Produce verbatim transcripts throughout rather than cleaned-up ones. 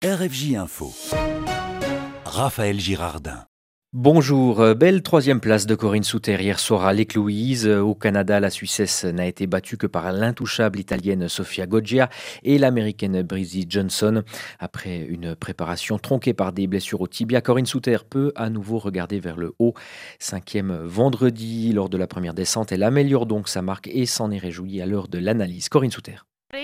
R F J Info. Raphaël Girardin. Bonjour, belle troisième place de Corinne Suter hier soir à Lake Louise. Au Canada, la Suissesse n'a été battue que par l'intouchable italienne Sofia Goggia et l'américaine Breezy Johnson. Après une préparation tronquée par des blessures au tibia, Corinne Suter peut à nouveau regarder vers le haut. Cinquième vendredi lors de la première descente, elle améliore donc sa marque et s'en est réjouie à l'heure de l'analyse. Corinne Suter.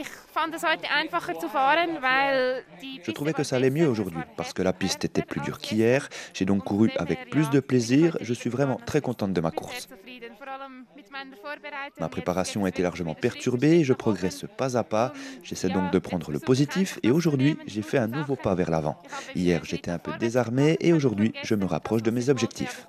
Je trouvais que ça allait mieux aujourd'hui parce que la piste était plus dure qu'hier. J'ai donc couru avec plus de plaisir. Je suis vraiment très contente de ma course. Ma préparation a été largement perturbée. Je progresse pas à pas. J'essaie donc de prendre le positif et aujourd'hui, j'ai fait un nouveau pas vers l'avant. Hier, j'étais un peu désarmé et aujourd'hui, je me rapproche de mes objectifs.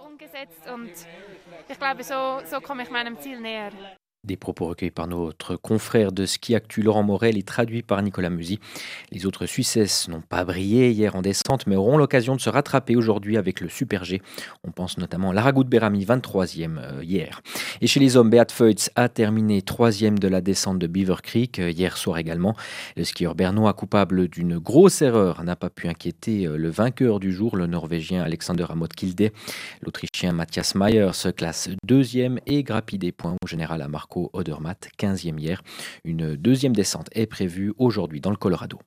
Des propos recueillis par notre confrère de Ski Actu Laurent Morel et traduits par Nicolas Musy. Les autres Suissesses n'ont pas brillé hier en descente, mais auront l'occasion de se rattraper aujourd'hui avec le Super G. On pense notamment à Laragout Berami, vingt-troisième euh, hier. Et chez les hommes, Beat Feutz a terminé troisième de la descente de Beaver Creek euh, hier soir également. Le skieur bernois, coupable d'une grosse erreur, n'a pas pu inquiéter euh, le vainqueur du jour, le Norvégien Alexander Amott Kilde. L'Autrichien Matthias Mayer se classe deuxième et grappille des points au général à Marco Odermatt, quinzième hier. Une deuxième descente est prévue aujourd'hui dans le Colorado.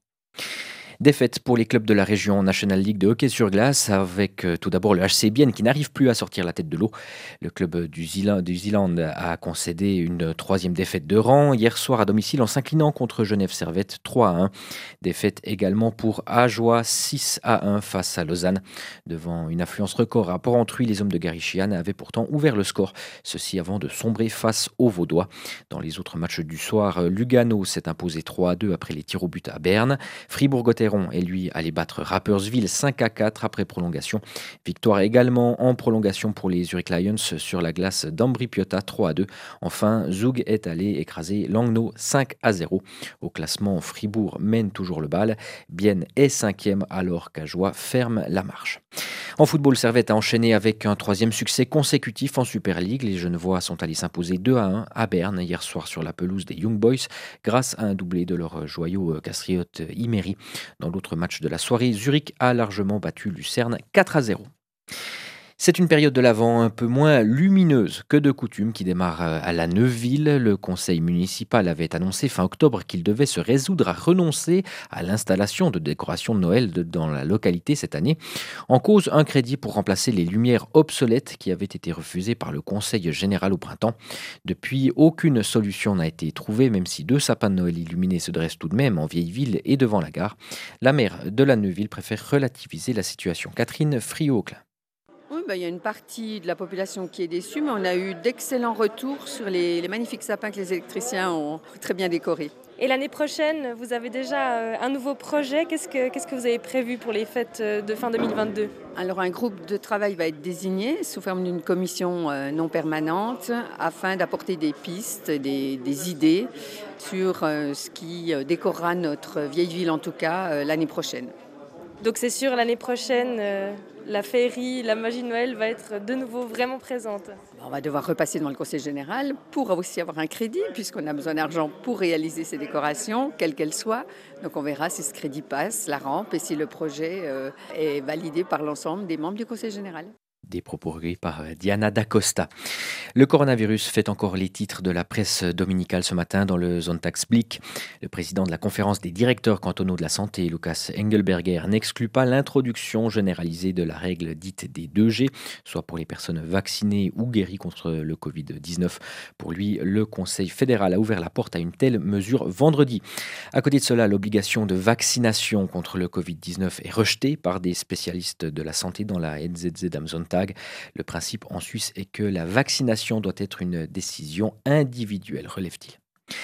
Défaite pour les clubs de la région National League de hockey sur glace avec euh, tout d'abord le H C Bienne qui n'arrive plus à sortir la tête de l'eau. Le club du Zeeland, du Zeeland a concédé une troisième défaite de rang hier soir à domicile en s'inclinant contre Genève Servette trois à un. Défaite également pour Ajoie six à un face à Lausanne. Devant une affluence record à Porrentruy, les hommes de Gary Sheehan avaient pourtant ouvert le score. Ceci avant de sombrer face aux Vaudois. Dans les autres matchs du soir, Lugano s'est imposé trois à deux après les tirs au but à Berne. Fribourg-Gotteron et lui allait battre Rapperswil cinq à quatre après prolongation. Victoire également en prolongation pour les Zurich Lions sur la glace d'Ambri Piotta trois à deux. Enfin, Zug est allé écraser Langnau cinq à zéro. Au classement, Fribourg mène toujours le bal. Bienne est cinquième alors qu'Ajoie ferme la marche. En football, Servette a enchaîné avec un troisième succès consécutif en Super League. Les Genevois sont allés s'imposer deux à un à Berne hier soir sur la pelouse des Young Boys grâce à un doublé de leur joyau castriote Imeri. Dans l'autre match de la soirée, Zurich a largement battu Lucerne quatre à zéro. C'est une période de l'Avent un peu moins lumineuse que de coutume qui démarre à la Neuville. Le conseil municipal avait annoncé fin octobre qu'il devait se résoudre à renoncer à l'installation de décorations de Noël dans la localité cette année. En cause, un crédit pour remplacer les lumières obsolètes qui avaient été refusées par le conseil général au printemps. Depuis, aucune solution n'a été trouvée, même si deux sapins de Noël illuminés se dressent tout de même en vieille ville et devant la gare. La maire de la Neuville préfère relativiser la situation. Catherine Friot-Auclin. Oui, bah, il y a une partie de la population qui est déçue, mais on a eu d'excellents retours sur les, les magnifiques sapins que les électriciens ont très bien décorés. Et l'année prochaine, vous avez déjà un nouveau projet. Qu'est-ce que, qu'est-ce que vous avez prévu pour les fêtes de fin deux mille vingt-deux ? Alors un groupe de travail va être désigné sous forme d'une commission non permanente afin d'apporter des pistes, des, des idées sur ce qui décorera notre vieille ville, en tout cas l'année prochaine. Donc c'est sûr, l'année prochaine, euh, la féerie, la magie de Noël va être de nouveau vraiment présente. On va devoir repasser devant le conseil général pour aussi avoir un crédit, puisqu'on a besoin d'argent pour réaliser ces décorations, quelles qu'elles soient. Donc on verra si ce crédit passe, la rampe, et si le projet euh, est validé par l'ensemble des membres du conseil général. Des propos recueillis par Diana D'Acosta. Le coronavirus fait encore les titres de la presse dominicale ce matin dans le Sonntagsblick. Le président de la conférence des directeurs cantonaux de la santé, Lucas Engelberger, n'exclut pas l'introduction généralisée de la règle dite des deux G, soit pour les personnes vaccinées ou guéries contre le covid dix-neuf. Pour lui, le Conseil fédéral a ouvert la porte à une telle mesure vendredi. À côté de cela, l'obligation de vaccination contre le covid dix-neuf est rejetée par des spécialistes de la santé dans la N Z Z am Sonntag. Le principe en Suisse est que la vaccination doit être une décision individuelle, relève-t-il.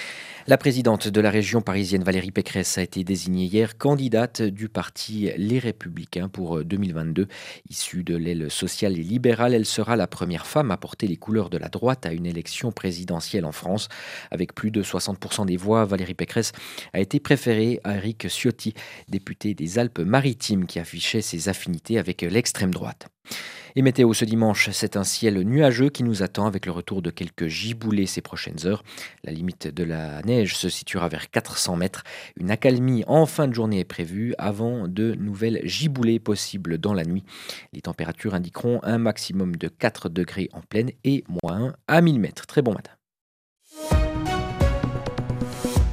La présidente de la région parisienne, Valérie Pécresse, a été désignée hier candidate du parti Les Républicains pour deux mille vingt-deux. Issue de l'aile sociale et libérale, elle sera la première femme à porter les couleurs de la droite à une élection présidentielle en France. Avec plus de soixante pour cent des voix, Valérie Pécresse a été préférée à Éric Ciotti, député des Alpes-Maritimes, qui affichait ses affinités avec l'extrême droite. Et météo ce dimanche, c'est un ciel nuageux qui nous attend avec le retour de quelques giboulées ces prochaines heures. La limite de la neige se situera vers quatre cents mètres. Une accalmie en fin de journée est prévue avant de nouvelles giboulées possibles dans la nuit. Les températures indiqueront un maximum de quatre degrés en plaine et moins un à mille mètres. Très bon matin.